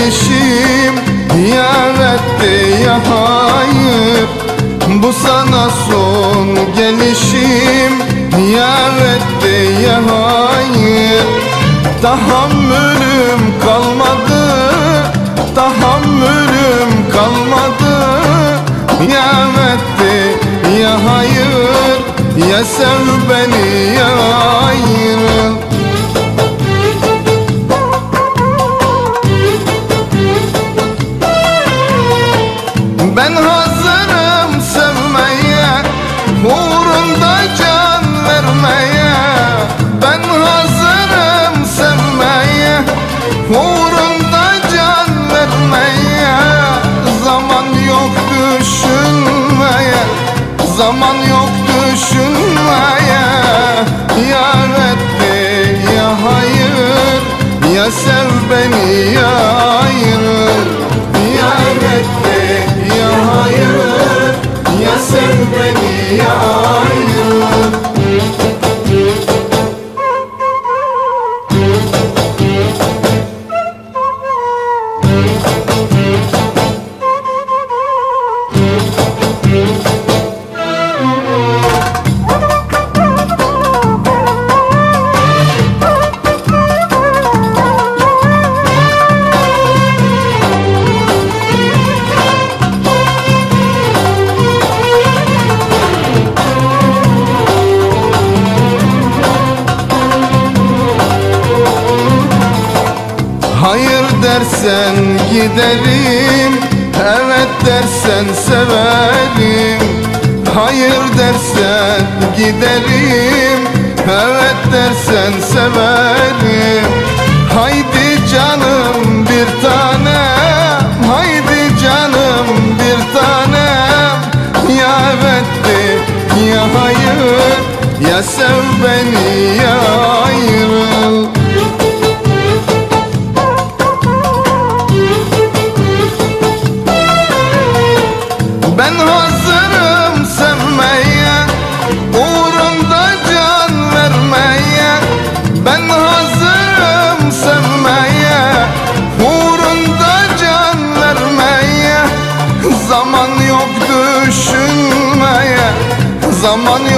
gelişim, yar etti ya hayır. Bu sana son gelişim, yar etti ya hayır. Tahammülüm kalmadı, tahammülüm kalmadı. Yar etti ya hayır, ya sev beni ya ayrıl. Ben hazırım sevmeye, uğrunda can vermeye. Ben hazırım sevmeye, uğrunda can vermeye. Zaman yok düşünmeye, zaman yok düşünmeye. Yar etti ya hayır, ya sev beni ya ayrıl. Yar etti ya hayır, ya sev beni ya ayrıl. Hayır dersen giderim, evet dersen severim. Hayır dersen giderim, evet dersen severim. Haydi canım bir tanem, haydi canım bir tanem. Ya evetti ya hayır, ya sev beni ya ayrıl. Ben hazırım sevmeye, uğrunda can vermeye. Ben hazırım sevmeye, uğrunda can vermeye. Zaman yok düşünmeye, zaman